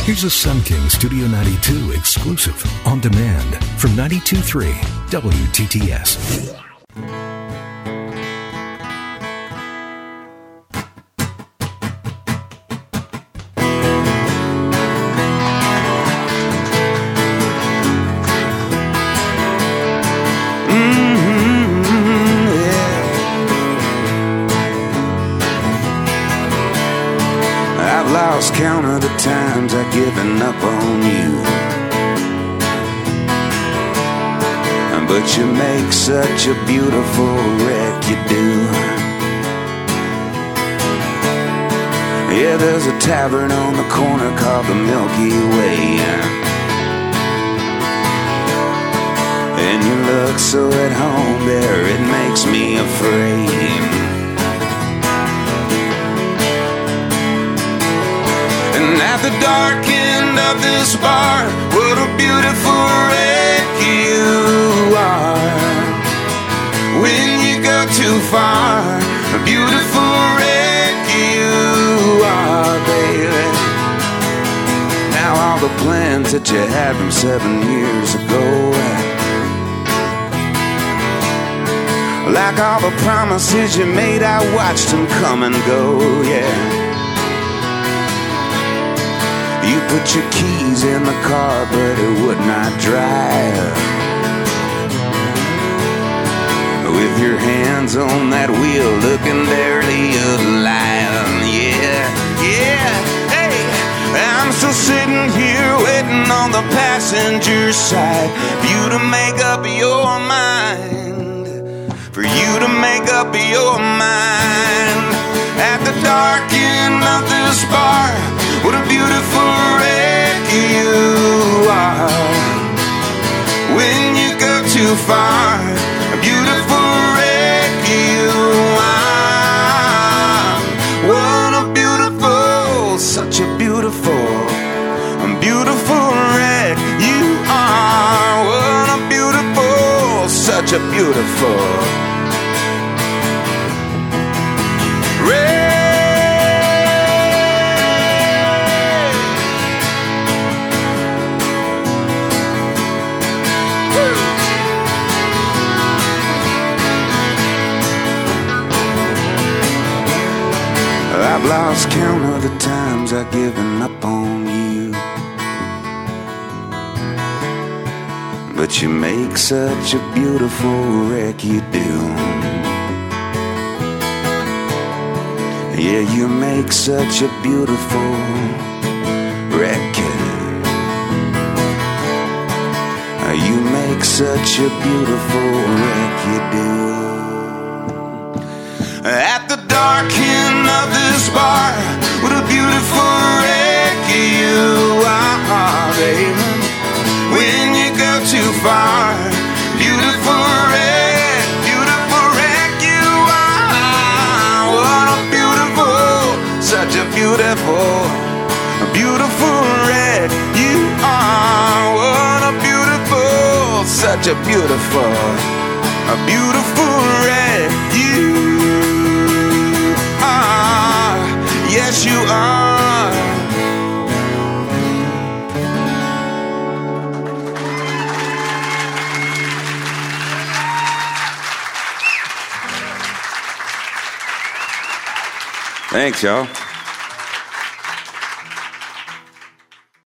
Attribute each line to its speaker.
Speaker 1: Here's a Sun King Studio 92 exclusive on demand from 92.3 WTTS.
Speaker 2: Lost count of the times I've given up on you, but you make such a beautiful wreck, you do. Yeah, there's a tavern on the corner called the Milky Way, and you look so at home there, it makes me afraid. And at the dark end of this bar, what a beautiful wreck you are. When you go too far, a beautiful wreck you are, baby. Now all the plans that you had from 7 years ago, like all the promises you made, I watched them come and go, yeah. You put your keys in the car, but it would not drive. With your hands on that wheel, looking barely alive. Yeah, yeah, hey, I'm still sitting here waiting on the passenger side for you to make up your mind. For you to make up your mind. At the dark end of this bar, what a beautiful wreck you are. When you go too far, a beautiful wreck you are. What a beautiful, such a beautiful, beautiful wreck you are. What a beautiful, such a beautiful wreck. I've lost count of the times I've given up on you, but you make such a beautiful wreck, you do. Yeah, you make such a beautiful wreck. You make such a beautiful wreck, you do. At the dark end of this bar, what a beautiful wreck you are, baby. When you go too far, beautiful wreck you are. What a beautiful, such a beautiful, beautiful wreck you are. What a beautiful, such a beautiful wreck you are. Yes, you are. Thanks, y'all.